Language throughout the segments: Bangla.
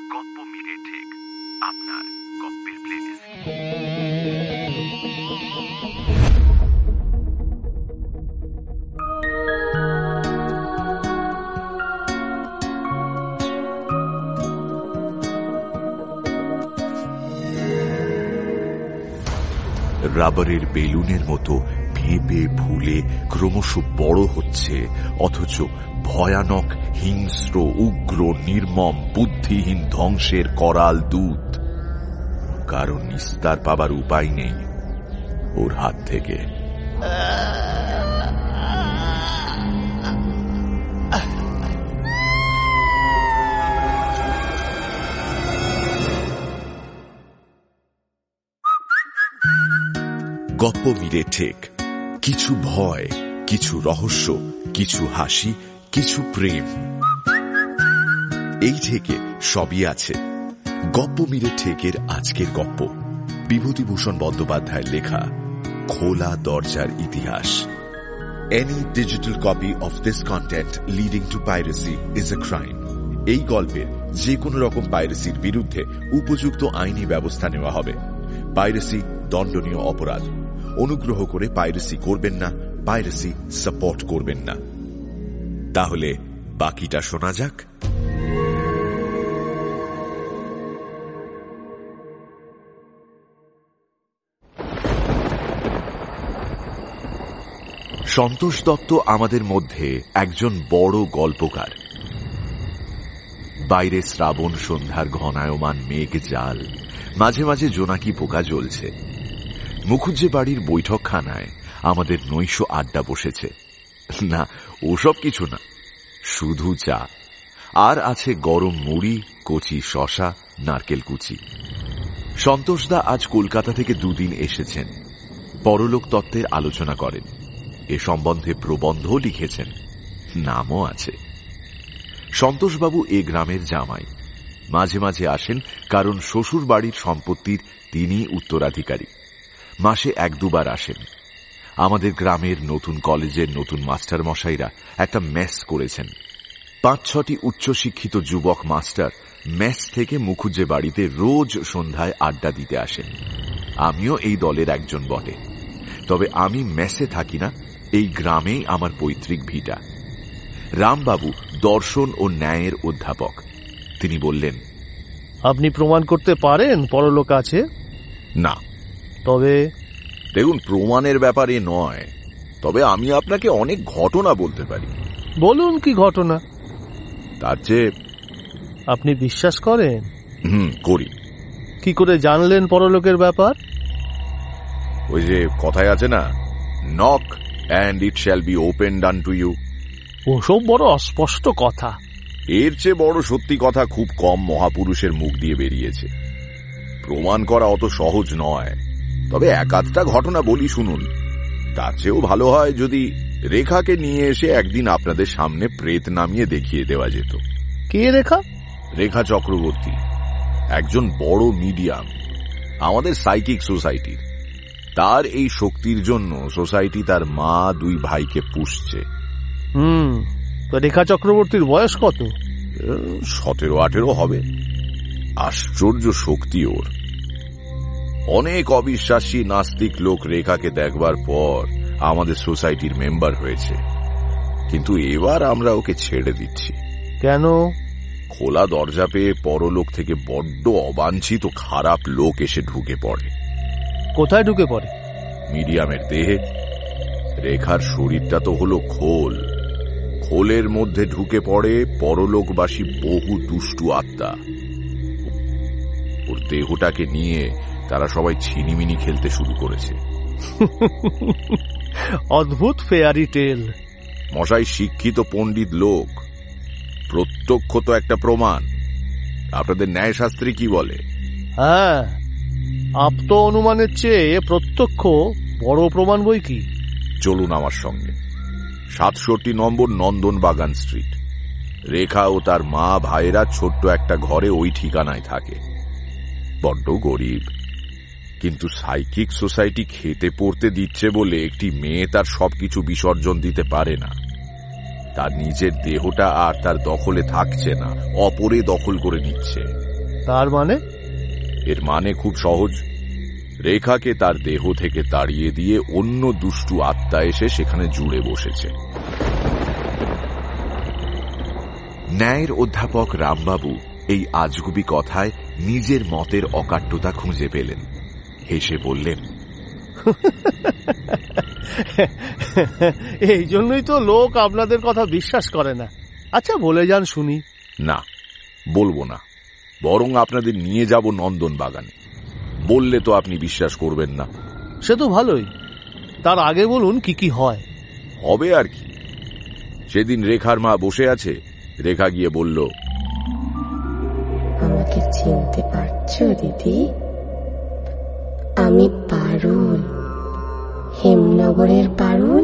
গপ্প মিলে ঠিক আপনার গপ্পের প্লেলিস্ট। রাবারের বেলুনের মতো ফেঁপে ফুলে ক্রমশ বড় হচ্ছে, অথচ ভয়ানক, হিংস্র, উগ্র, নির্মম, বুদ্ধিহীন ধ্বংসের করাল দূত। কারণ নিস্তার পাবার উপায় নেই ওর হাত থেকে। গপ্প মিলে ঠিক, কিছু ভয়, কিছু রহস্য, কিছু হাসি, কিছু প্রেম, এই থেকে সবই আছে গপ্প মিলে ঠিকের আজকের গপ্প। বিভূতিভূষণ বন্দ্যোপাধ্যায়ের লেখা খোলা দরজার ইতিহাস। Any digital copy of this content leading to piracy is a crime. এই গল্পের যে কোনো রকম পাইরেসির বিরুদ্ধে উপযুক্ত আইনি ব্যবস্থা নেওয়া হবে। পাইরেসি দণ্ডনীয় অপরাধ। অনুগ্রহ করে পাইরেসি করবেন না, পাইরেসি সাপোর্ট করবেন না। তাহলে বাকিটা শোনা যাক। সন্তোষ দত্ত আমাদের মধ্যে একজন বড় গল্পকার। বাইরে শ্রাবণ সন্ধ্যার ঘনায়মান মেঘ জাল, মাঝে মাঝে জোনাকি পোকা জ্বলছে। মুখুজ্জে বাড়ির বৈঠকখানায় আমাদের নৈশ আড্ডা বসেছে। না, ওসব কিছু না, শুধু চা। আর আছে গরম মুড়ি, কচি শশা, নারকেল কুচি। সন্তোষদা আজ কলকাতা থেকে 2 দিন এসেছেন। পরলোক তত্ত্বের আলোচনা করেন। এ সম্বন্ধে প্রবন্ধ লিখেছেন, নামও আছে। সন্তোষবাবু এ গ্রামের জামাই। মাঝে মাঝে আসেন, কারণ শ্বশুর বাড়ির সম্পত্তির তিনি উত্তরাধিকারী। মাসে 1-2 বার আসেন। আমাদের গ্রামের নতুন কলেজের নতুন মাস্টার মশাইরা একটা মেস করেছেন। 5-6টি উচ্চশিক্ষিত যুবক মাস্টার মেস থেকে মুখুজ্জে বাড়িতে রোজ সন্ধ্যায় আড্ডা দিতে আসেন। আমিও এই দলের একজন বটে। তবে আমি মেসে থাকি না, এই গ্রামেই আমার পৈতৃক ভিটা। রামবাবু দর্শন ও ন্যায়ের অধ্যাপক। তিনি বললেন, আপনি প্রমাণ করতে পারেন পরলোক আছে? না। তবে দেখুন, প্রমাণের ব্যাপারে নয়, তবে আমি আপনাকে অনেক ঘটনা বলতে পারি। বলুন, কি ঘটনা? তার চেয়ে আপনি বিশ্বাস করেন? করি। কি করে জানলেন পরলোকের ব্যাপার? ওই যে কথায় আছে না, knock and it shall be opened unto you. ওসব বড় অস্পষ্ট কথা। এর চেয়ে বড় সত্যি কথা খুব কম মহাপুরুষের মুখ দিয়ে বেরিয়েছে। প্রমাণ করা অত সহজ নয়, তবে 1-8টা ঘটনা বলি, শুনুন। তার চেয়েও ভালো হয় যদি রেখাকে নিয়ে এসে একদিন আপনাদের সামনে প্রেত নামিয়ে দেখিয়ে দেওয়া যেত। কে রেখা? রেখা চক্রবর্তী, একজন বড় মিডিয়াম আমাদের সাইকিক সোসাইটির। তার এই শক্তির জন্য সোসাইটি তার মা 2 ভাইকে পুষছে। তো রেখা চক্রবর্তীর বয়স কত? 17-18 হবে। আশ্চর্য শক্তি ওর। অনেক অবিশ্বাসী নাস্তিক লোক রেখাকে দেখবার পর আমাদের সোসাইটির মেম্বার হয়েছে, কিন্তু এবার আমরা ওকে ছেড়ে দিচ্ছি। কেন? খোলা দরজা পেয়ে পরলোক থেকে বড্ড অবাঞ্ছিত খারাপ লোক এসে ঢুকে পড়ে। কোথায় ঢুকে পড়ে? মিডিয়ামের দেহে। রেখার শরীরটা তো হলো খোল, খোলের মধ্যে ঢুকে পড়ে পরলোকবাসী বহু দুষ্টু আত্মা। ওর দেহটাকে নিয়ে তারা সবাই ছিনিমিনি খেলতে শুরু করেছে। অদ্ভুত ফেয়ারি টেল। মশাই শিক্ষিত পণ্ডিত লোক, প্রত্যক্ষ তো একটা প্রমাণ। আপনাদের ন্যায়শাস্ত্রে কি বলে? হ্যাঁ, আপ্ত অনুমানের চেয়ে প্রত্যক্ষ বড় প্রমাণ বই কি। চলুন আমার সঙ্গে। 67 নম্বর নন্দন বাগান স্ট্রিট। রেখা ও তার মা ভাইয়েরা ছোট্ট একটা ঘরে ওই ঠিকানায় থাকে। বড্ড গরিব, কিন্তু সাইকিক সোসাইটি খেতে পড়তে দিচ্ছে বলে একটি মেয়ে তার সবকিছু বিসর্জন দিতে পারে না। তার নিজের দেহটা আর তার দখলে থাকছে না, অপরে দখল করে নিচ্ছে। তার মানে? এর মানে খুব সহজ। রেখাকে তার দেহ থেকে তাড়িয়ে দিয়ে অন্য দুষ্টু আত্মা এসে সেখানে জুড়ে বসেছে। ন্যায়ের অধ্যাপক রামবাবু এই আজগুবি কথায় নিজের মতের অকাট্যতা খুঁজে পেলেন। হেসে বললেন, এই জন্যই তো লোক আপনাদের কথা বিশ্বাস করে না। আচ্ছা বলে যান শুনি। না, বলবো না, বরং আপনাদের নিয়ে যাব নন্দন বাগানে। বললে তো আপনি বিশ্বাস করবেন না। সে তো ভালোই, তার আগে বলুন কি কি হয়। হবে আর কি। সেদিন রেখার মা বসে আছে, রেখা গিয়ে বলল, আমাকে চিনতে পারছো দিদি? আমি পারুল, হেমনগরের পারুল।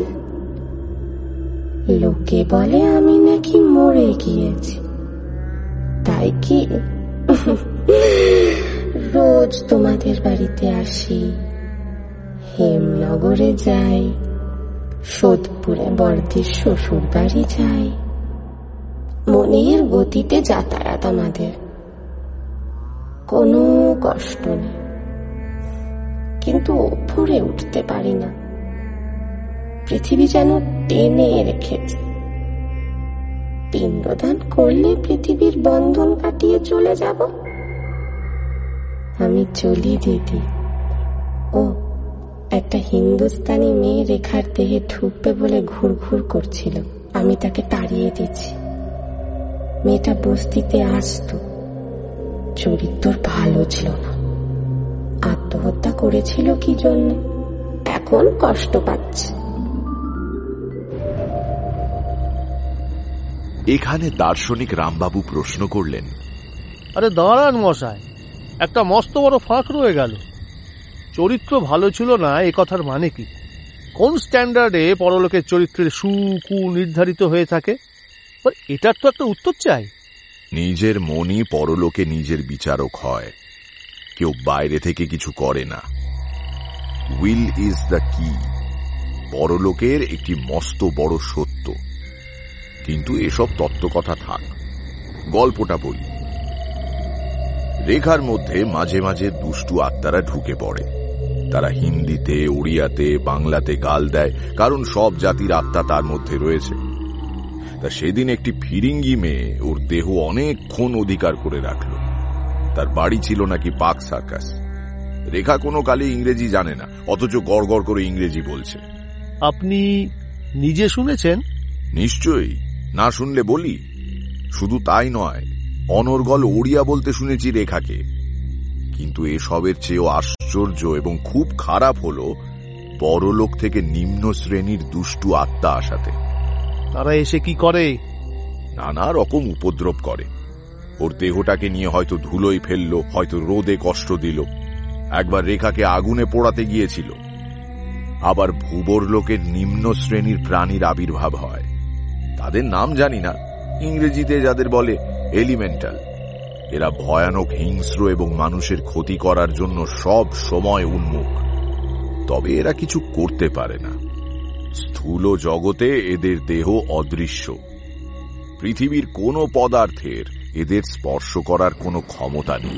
লোকে বলে আমি নাকি মরে গিয়েছি, তাই কি রোজ তোমাদের বাড়িতে আসি, হেমনগরে যাই, সোদপুরে বর্দির শ্বশুর বাড়ি যাই। মনের গতিতে যাতায়াত আমাদের, কোনো কষ্ট নেই, কিন্তু ওপরে উঠতে পারি না। পৃথিবী যেন টেনে রেখেছে। পিণ্ডদান করলে পৃথিবীর বন্ধন কাটিয়ে চলে যাব। আমি চলি দিদি। ও একটা হিন্দুস্তানি মেয়ে রেখার দেহে ঢুকবে বলে ঘুরঘুর করছিল, আমি তাকে তাড়িয়ে দিচ্ছি। মেয়েটা বস্তিতে আসতো, চরিত্র ভালো ছিল না, আত্মহত্যা করেছিল কি জন্য, এখন কষ্ট পাচ্ছে। এখানে দার্শনিক রামবাবু প্রশ্ন করলেন, আরে দাঁড়ান মশাই, একটা মস্ত বড় ফাঁক রয়ে গেল। চরিত্র ভালো ছিল না এ কথার মানে কি? কোন স্ট্যান্ডার্ডে পরলোকের চরিত্রের সুকু নির্ধারিত হয়ে থাকে? এটার তো একটা উত্তর চাই। নিজের মনই পরলোকে নিজের বিচারক হয়, কেউ বাইরে থেকে কিছু করে না। উইল ইজ দ্য কি। পরলোকের একটি মস্ত বড় সত্য। কিন্তু এসব তত্ত্বকথা থাক, গল্পটা বলি। রেখার মধ্যে মাঝে মাঝে দুষ্টু আত্মারা ঢুকে পড়ে। তারা হিন্দিতে, ওড়িয়াতে, বাংলাতে গাল দেয়, কারণ সব জাতির আত্মা তার মধ্যে রয়েছে। তা সেদিন একটি ফিরিঙ্গি মেয়ে ওর দেহ অনেকক্ষণ অধিকার করে রাখল। তার বাড়ি ছিল নাকি পাক সার্কাস। রেখা কোনো কালে ইংরেজি জানে না, অথচ গড় গড় করে ইংরেজি বলছে। আপনি নিজে শুনেছেন? নিশ্চয়ই, না শুনলে বলি। শুধু তাই নয়, অনর্গল ওড়িয়া বলতে শুনেছি রেখাকে। কিন্তু এসবের চেয়েও আশ্চর্য এবং খুব খারাপ হলো পরলোক থেকে নিম্ন শ্রেণীর দুষ্টু আত্মা আসাতে। তারা এসে কি করে? নানা রকম উপদ্রব করে। ওর দেহটাকে নিয়ে হয়তো ধুলোয় ফেললো, হয়তো রোদে কষ্ট দিল। একবার রেখাকে আগুনে পোড়াতে গিয়েছিল। আবার ভূবর লোকের নিম্ন শ্রেণীর প্রাণীর আবির্ভাব হয়। তাদের নাম জানি না, ইংরেজিতে যাদের বলে এলিমেন্টাল। এরা ভয়ানক, হিংস্র এবং মানুষের ক্ষতি করার জন্য সব সময় উন্মুখ। তবে এরা কিছু করতে পারে না। স্থূল জগতে এদের দেহ অদৃশ্য। পৃথিবীর কোনো পদার্থের এদের স্পর্শ করার কোনো ক্ষমতা নেই।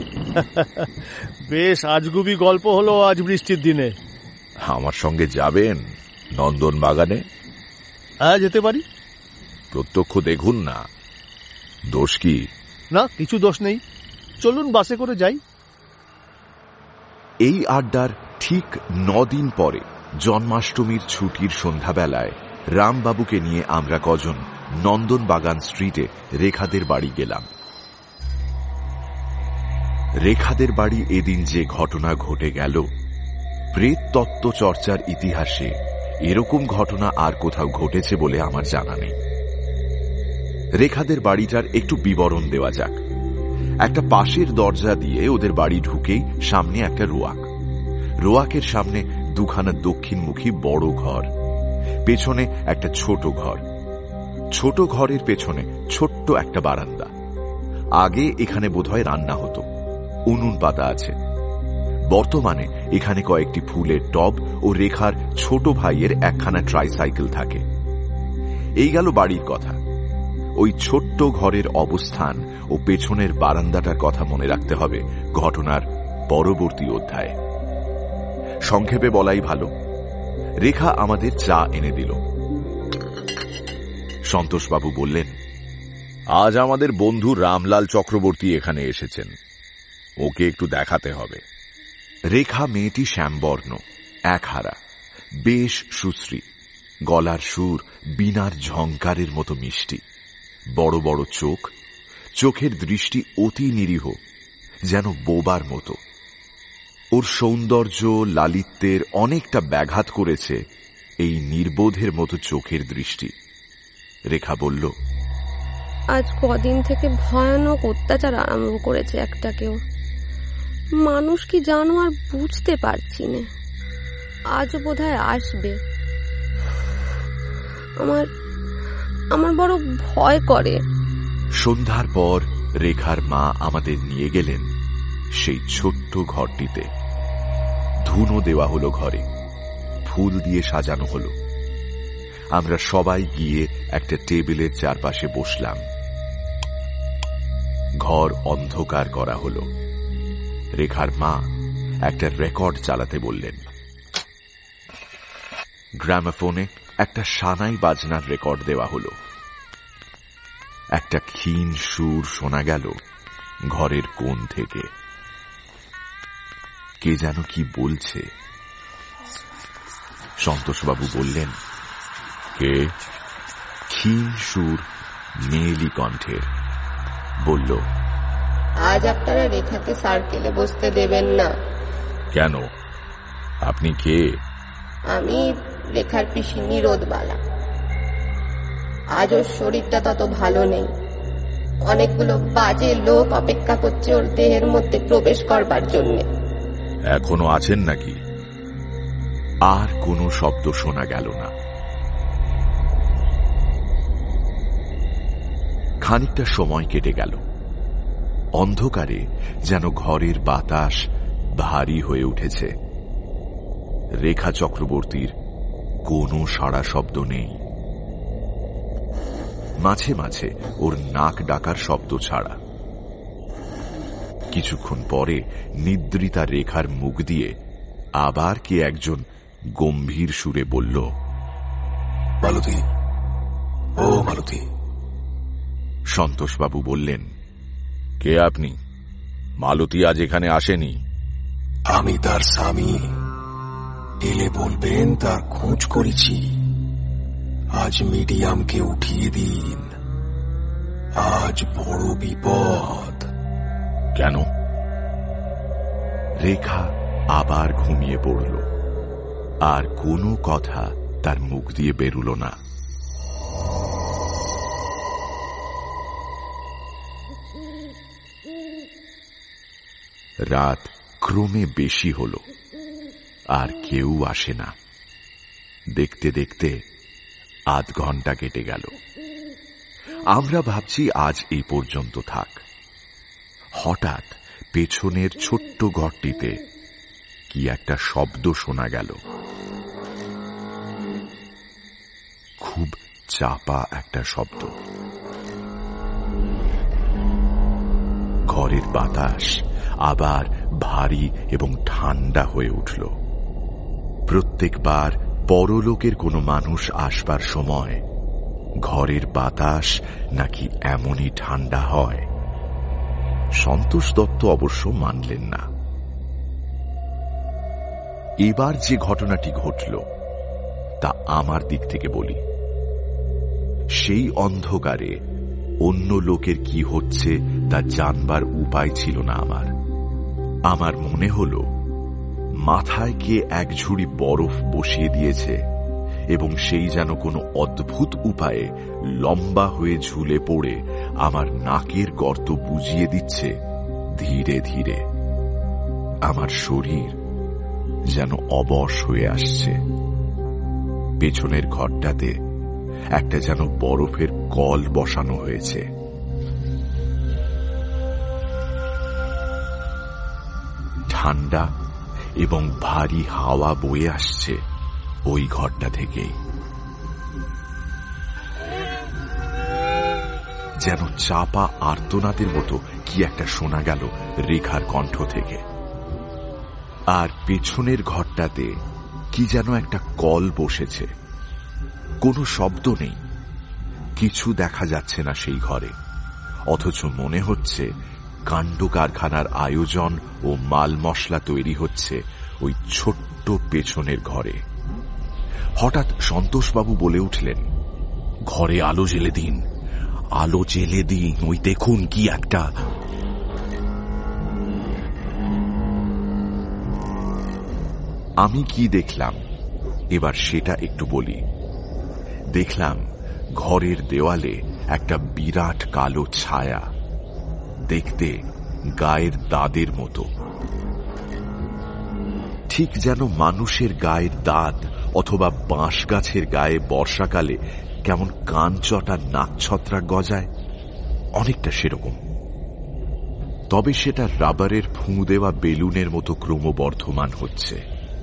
বেশ আজগুবি গল্প হলো আজ বৃষ্টির দিনে। আমার সঙ্গে যাবেন নন্দন বাগানে? হ্যাঁ, যেতে পারি। প্রত্যক্ষ দেখুন না। দোষ কি? না, কিছু দোষ নেই। চলুন বাসে করে যাই। এই আড্ডার ঠিক 9 দিন পরে জন্মাষ্টমীর ছুটির সন্ধ্যাবেলায় রামবাবুকে নিয়ে আমরা কজন নন্দন বাগান স্ট্রিটে রেখাদের বাড়ি গেলাম। রেখাদের বাড়ি এদিন যে ঘটনা ঘটে গেল, প্রেত তত্ত্ব চর্চার ইতিহাসে এরকম ঘটনা আর কোথাও ঘটেছে বলে আমার জানা নেই। রেখাদের বাড়িটার একটু বিবরণ দেওয়া যাক। একটা পাশের দরজা দিয়ে ওদের বাড়ি ঢুকেই সামনে একটা রোয়াক। রোয়াকের সামনে দুখানা দক্ষিণমুখী বড় ঘর, পেছনে একটা ছোট ঘর। ছোট ঘরের পেছনে ছোট্ট একটা বারান্দা। আগে এখানে বোধহয় রান্না হতো। উনুন পাতা আছে। বর্তমানে এখানে কয়েকটি ফুলের টব ও রেখার ছোট ভাইয়ের একখানা ট্রাইসাইকেল থাকে। এই গেল বাড়ির কথা। ওই ছোট্ট ঘরের অবস্থান ও পেছনের বারান্দাটার কথা মনে রাখতে হবে ঘটনার পরবর্তী অধ্যায়ে। সংক্ষেপে বলাই ভালো, রেখা আমাদের চা এনে দিল। সন্তোষবাবু বললেন, আজ আমাদের বন্ধু রামলাল চক্রবর্তী এখানে এসেছেন, ওকে একটু দেখাতে হবে। রেখা মেয়েটি শ্যামবর্ণ, একহারা, বেশ সুশ্রী, গলার সুর বীণার ঝংকারের মতো মিষ্টি, বড় বড় চোখ, চোখের দৃষ্টি অতি নিরীহ, যেন বোবার মতো। ওর সৌন্দর্য লালিত্যের অনেকটা ব্যাঘাত করেছে এই নির্বোধের মতো চোখের দৃষ্টি। রেখা বলল, আজ কদিন থেকে ভয়ানক অত্যাচার আরম্ভ করেছে একটা কেউ। মানুষ কি জানো আর বুঝতে পারছি না। আজও বোধহয় আসবে। আমার বড় ভয় করে। সন্ধ্যার পর রেখার মা আমাদের নিয়ে গেলেন সেই ছোট্ট ঘরটিতে। ধুনো দেওয়া হলো ঘরে, ফুল দিয়ে সাজানো হলো। আমরা সবাই গিয়ে একটা টেবিলের চারপাশে বসলাম। ঘর অন্ধকার করা হলো। রেখার মা একটা রেকর্ড চালাতে বললেন। গ্রামাফোনে একটা সানাই বাজনার রেকর্ড দেওয়া হলো। একটা ক্ষীণ সুর শোনা গেল ঘরের কোণ থেকে। কে যেন কি বলছে। সন্তোষবাবু বললেন, কে? ক্ষীণ সুর মেয়েলি কণ্ঠের বলল, আজ আপনারা রেখাকে সার্কেলে বসতে দেবেন না। কেন? আপনি কে? আমি রেখার পিসি নিরোধবালা। আজ ওর শরীরটা তত ভালো নেই। অনেকগুলো বাজে লোক অপেক্ষা করছে ওর দেহের মধ্যে প্রবেশ করবার জন্য। এখনো আছেন নাকি? আর কোনো শব্দ শোনা গেল না। খানিকটা সময় কেটে গেল। অন্ধকারে যেন ঘরের বাতাস ভারী হয়ে উঠেছে। রেখা চক্রবর্তীর কোনো সাড়া শব্দ নেই, মাঝে মাঝে ওর নাক ডাকার শব্দ ছাড়া। কিছুক্ষণ পরে নিদ্রিতা রেখার মুখ দিয়ে আবার কে একজন গম্ভীর সুরে বলল, মালতী, ও মালতী। সন্তোষবাবু বললেন, কে আপনি? মালতী আজ এখানে আসেনি। আমি তার স্বামী, এলে বলবেন তার খোঁজ করেছি। আজ মিডিয়ামকে উঠিয়ে দিন, আজ বড় বিপদ। কেন? রেখা আবার ঘুমিয়ে পড়ল, আর কোনো কথা তার মুখ দিয়ে বেরুল না। রাত ক্রমে বেশি হল, আর কেউ আসে না। দেখতে দেখতে আধ ঘন্টা কেটে গেল। আমরা ভাবছি আজ এই পর্যন্ত থাক। হঠাৎ পেছনের ছোট্ট ঘরটিতে কি একটা শব্দ শোনা গেল। খুব চাপা একটা শব্দ। ঘরের বাতাস আবার ভারী এবং ঠান্ডা হয়ে উঠল। প্রত্যেকবার পরলোকের কোনো মানুষ আসবার সময় ঘরের বাতাস নাকি এমনই ঠান্ডা হয়। সন্তোষ দত্ত অবশ্য মানলেন না। এবার যে ঘটনাটি ঘটল তা আমার দিক থেকে বলি। সেই অন্ধকারে অন্য লোকের কি হচ্ছে তা জানবার উপায় ছিল না আমার। আমার মনে হল মাথায় কে এক ঝুড়ি বরফ বসিয়ে দিয়েছে এবং সেই যেন কোনো অদ্ভুত উপায়ে লম্বা হয়ে ঝুলে পড়ে আমার নাকের গর্ত বুজিয়ে দিচ্ছে ধীরে ধীরে। আমার শরীর যেন অবশ হয়ে আসছে। পেছনের ঘরটাতে একটা যেন বরফের কল বসানো হয়েছে। ঠান্ডা এবং ভারী হাওয়া বয়ে আসছে ওই ঘরটা থেকেই। যেন চাপা আর্তনাদের মতো কি একটা শোনা গেল রেখার কণ্ঠ থেকে। আর পেছনের ঘরটাতে কি যেন একটা কল বসেছে। কোনো শব্দ নেই, কিছু দেখা যাচ্ছে না সেই ঘরে, অথচ মনে হচ্ছে কাণ্ড কারখানার আয়োজন ও মাল মশলা তৈরি হচ্ছে ওই ছোট্ট পেছনের ঘরে। হঠাৎ সন্তোষবাবু বলে উঠলেন, ঘরে আলো জ্বেলে দিন, আলো জ্বেলে দিন, ওই দেখুন কি একটা। আমি কি দেখলাম এবার সেটা একটু বলি। দেখলাম ঘরের দেওয়ালে একটা বিরাট কালো ছায়া, দেখতে গায়ের দাঁতের মতো, ঠিক যেন মানুষের গায়ের দাঁত অথবা বাঁশ গাছের গায়ে বর্ষাকালে কেমন কান চটা নাক ছত্রাক গজায়, অনেকটা সেরকম। তবে সেটা রাবারের ফুঁ দেওয়া বেলুনের মতো ক্রমবর্ধমান হচ্ছে।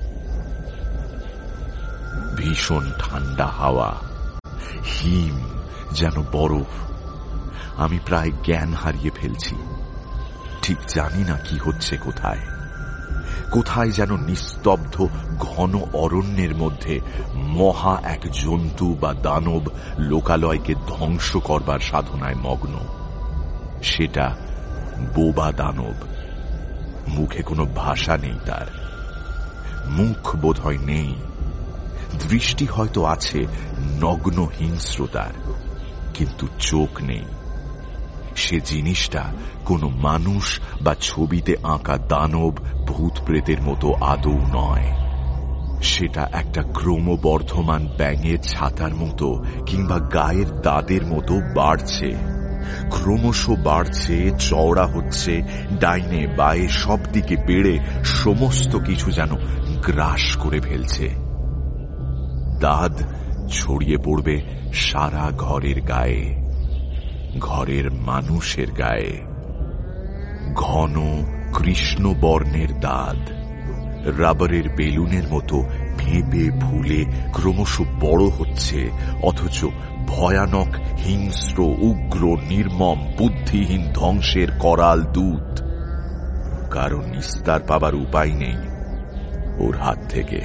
ভীষণ ঠান্ডা হাওয়া, হিম যেন বরফ। আমি প্রায় জ্ঞান হারিয়ে ফেলছি, ঠিক জানি না কি হচ্ছে কোথায়। কোথায় যেন নিস্তব্ধ ঘন অরণ্যের মধ্যে মহা এক জন্তু বা দানব লোকালয়কে ধ্বংস করবার সাধনায় মগ্ন। সেটা বোবা দানব, মুখে কোনো ভাষা নেই তার, মুখ বোধহয় নেই, দৃষ্টি হয়তো আছে নগ্ন হিংস্রতার, কিন্তু চোখ নেই। সে জিনিসটা কোনো মানুষ বা ছবিতে আঁকা দানব ভূত প্রেতের মতো আদৌ নয়। সেটা একটা ক্রমবর্ধমান ব্যাঙের ছাতার মতো কিংবা গায়ের দাঁতের মতো বাড়ছে, ক্রমশ বাড়ছে, চওড়া হচ্ছে, ডাইনে বায়ে সব দিকে বেড়ে সমস্ত কিছু যেন গ্রাস করে ফেলছে। দাঁত ছড়িয়ে পড়বে সারা ঘরের গায়ে, ঘরের মানুষের গায়ে। ঘন কৃষ্ণ বর্ণের দাঁত, রাবারের বেলুনের মতো ফেঁপে ফুলে ক্রমশ বড় হচ্ছে, অথচ ভয়ানক হিংস্র উগ্র নির্মম বুদ্ধিহীন ধ্বংসের করাল দূত। কারণ নিস্তার পাবার উপায় নেই ওর হাত থেকে।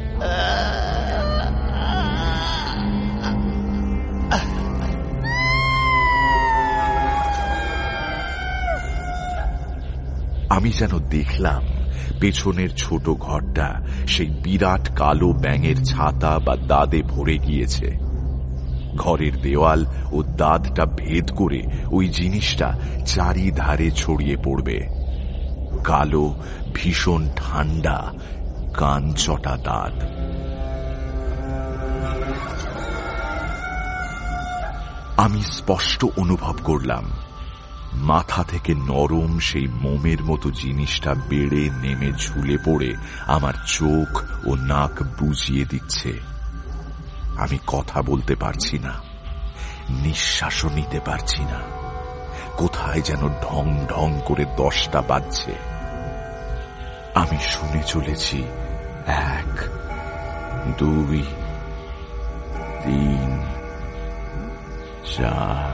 আমি যেন দেখলাম পেছনের ছোট ঘরটা সেই বিরাট কালো ব্যাঙের ছাতা বা দাঁতে ভরে গিয়েছে। ঘরের দেওয়াল ও দাঁতটা ভেদ করে ওই জিনিসটা চারিধারে ছড়িয়ে পড়বে। কালো ভীষণ ঠান্ডা কান চটা দাঁত। আমি স্পষ্ট অনুভব করলাম মাথা থেকে নরম সেই মোমের মতো জিনিসটা বেড়ে নেমে ঝুলে পড়ে আমার চোখ ও নাক বুজিয়ে দিচ্ছে। আমি কথা বলতে পারছি না, নিঃশ্বাসও নিতে পারছি না। কোথায় যেন ঢং ঢং করে 10টা বাজছে। আমি শুনে চলেছি 1, 2, 3, 4,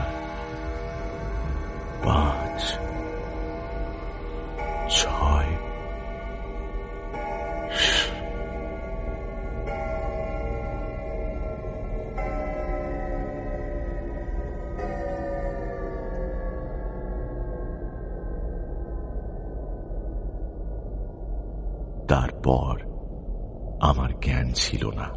5, 6। তারপর আমার জ্ঞান ছিল না।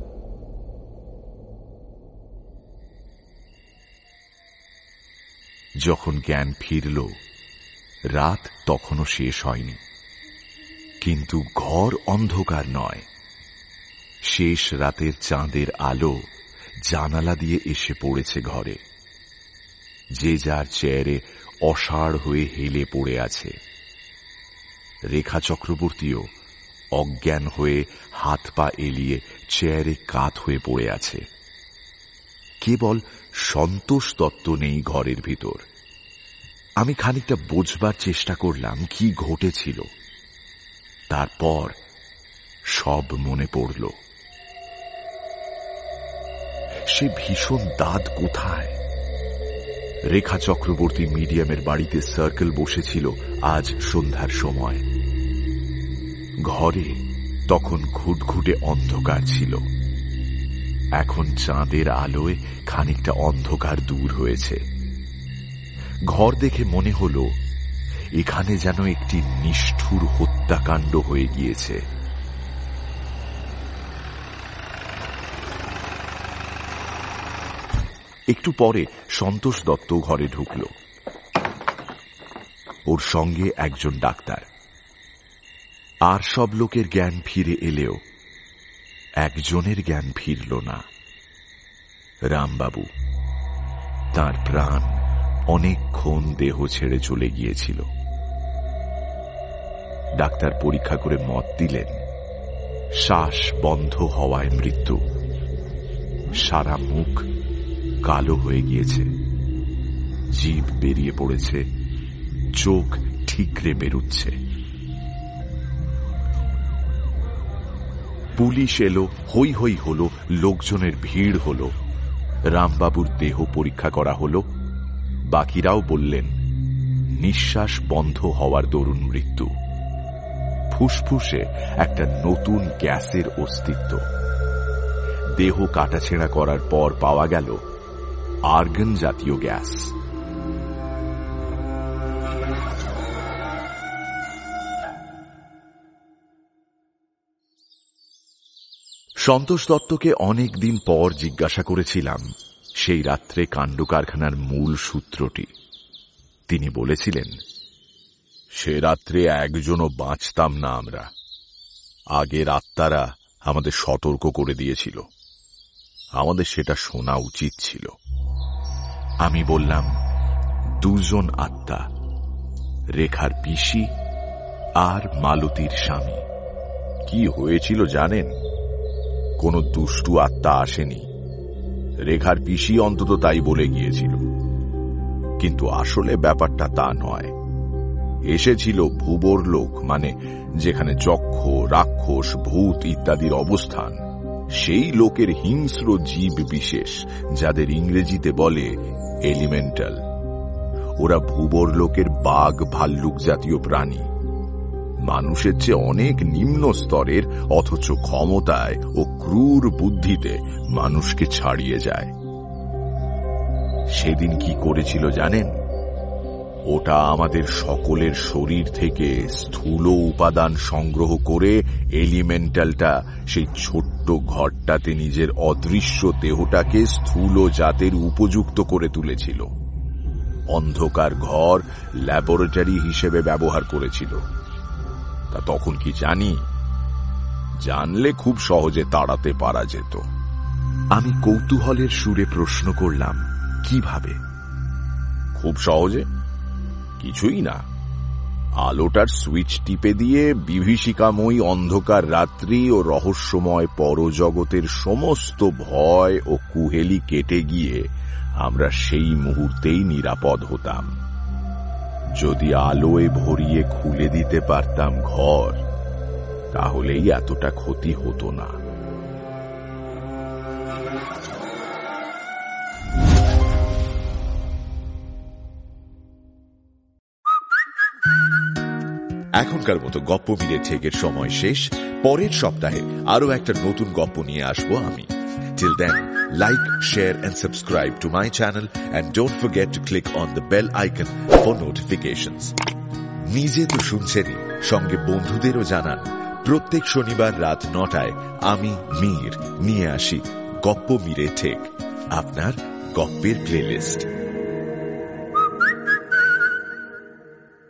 যখন জ্ঞান ফিরল, রাত তখনও শেষ হয়নি, কিন্তু ঘর অন্ধকার নয়। শেষ রাতের চাঁদের আলো জানালা দিয়ে এসে পড়েছে ঘরে। যে যার চেয়ারে অসাড় হয়ে হেলে পড়ে আছে। রেখা চক্রবর্তীও অজ্ঞান হয়ে হাত পা এলিয়ে চেয়ারে কাত হয়ে পড়ে আছে। কেবল সন্তোষ দত্ত নেই ঘরের ভিতর। আমি খানিকটা বোঝবার চেষ্টা করলাম কি ঘটেছিল। তারপর সব মনে পড়ল। সে ভীষণ দাঁত কোথায়? রেখা চক্রবর্তী মিডিয়ামের বাড়িতে সার্কেল বসেছিল আজ সন্ধ্যার সময়। ঘরে তখন ঘুটঘুটে অন্ধকার ছিল। এখন চাঁদের আলোয় খানিকটা অন্ধকার দূর হয়েছে। ঘর দেখে মনে হল এখানে যেন একটি নিষ্ঠুর হত্যাকাণ্ড হয়ে গিয়েছে। একটু পরে সন্তোষ দত্ত ঘরে ঢুকল। ওর সঙ্গে একজন ডাক্তার। আর সব লোকের জ্ঞান ফিরে এলেও একজনের জ্ঞান ফিরল না, রামবাবু। তার প্রাণ অনেকক্ষণ দেহ ছেড়ে চলে গিয়েছিল। ডাক্তার পরীক্ষা করে মত দিলেন শ্বাস বন্ধ হওয়ায় মৃত্যু। সারা মুখ কালো হয়ে গিয়েছে, জিভ বেরিয়ে পড়েছে, চোখ ঠিকরে বেরুচ্ছে। পুলিশ এলো, হই হই হলো, লোকজনের ভিড় হলো। রামবাবুর দেহ পরীক্ষা করা হলো। বাকিরাও বললেন নিঃশ্বাস বন্ধ হওয়ার দরুন মৃত্যু। ফুসফুসে একটা নতুন গ্যাসের অস্তিত্ব। দেহ কাটাছেঁড়া করার পর পাওয়া গেল আর্গন জাতীয় গ্যাস। সন্তোষ দত্তকে অনেক দিন পর জিজ্ঞাসা করেছিলাম সেই রাত্রে কাণ্ড কারখানার মূল সূত্রটি। তিনি বলেছিলেন, সে রাত্রে একজনও বাঁচতাম না আমরা। আগের আত্মারা আমাদের সতর্ক করে দিয়েছিল, আমাদের সেটা শোনা উচিত ছিল। আমি বললাম, দুজন আত্মা, রেখার পিসি আর মালতীর স্বামী। কি হয়েছিল জানেন? কোন দুষ্টু আত্মা আসেনি, রেখার পিসি অন্তত তাই বলে গিয়েছিল। কিন্তু আসলে ব্যাপারটা তা নয়। এসেছিল ভুবর লোক, মানে যেখানে যক্ষ, রাক্ষস, ভূত ইত্যাদির অবস্থান। সেই লোকের হিংস্র জীব বিশেষ, যাদের ইংরেজিতে বলে এলিমেন্টাল। ওরা ভুবর লোকের বাঘ, ভাল্লুক জাতীয় প্রাণী। মানুষের চেয়ে অনেক নিম্ন স্তরের, অথচ ক্ষমতায় ও ক্রূর বুদ্ধিতে মানুষকে ছাড়িয়ে যায়। সেদিন কি করেছিল জানেন? ওটা আমাদের সকলের শরীর থেকে স্থূল উপাদান সংগ্রহ করে এলিমেন্টালটা সেই ছোট্ট ঘরটাতে নিজের অদৃশ্য দেহটাকে স্থূল জাতের উপযুক্ত করে তুলেছিল। অন্ধকার ঘর ল্যাবরেটরি হিসেবে ব্যবহার করেছিল। তা তখন কি জানি? জানলে খুব সহজে তাড়াতে পারা যেত। আমি কৌতূহলের সুরে প্রশ্ন করলাম, কিভাবে? খুব সহজে, কিছুই না। আলোটার সুইচ টিপে দিয়ে বিভীষিকাময়ী অন্ধকার রাত্রি ও রহস্যময় পরজগতের সমস্ত ভয় ও কুহেলি কেটে গিয়ে আমরা সেই মুহূর্তেই নিরাপদ হতাম। যদি আলোয় ভরিয়ে খুলে দিতে পারতাম ঘর, তাহলেই এতটা ক্ষতি হতো না। এখনকার মতো গপ্প মিলে ঠেকের সময় শেষ। পরের সপ্তাহে আরো একটা নতুন গপ্প নিয়ে আসবো আমি। Till then, like, share and subscribe to my channel and don't forget to click on the bell icon for notifications. নিজে তো শুনছেনই, সঙ্গে বন্ধুদেরও জানান। প্রত্যেক শনিবার রাত 9টায় আমি মীর নিয়ে আসি গপ্প মিলে ঠেক, আপনার গপ্পের প্লেলিস্ট।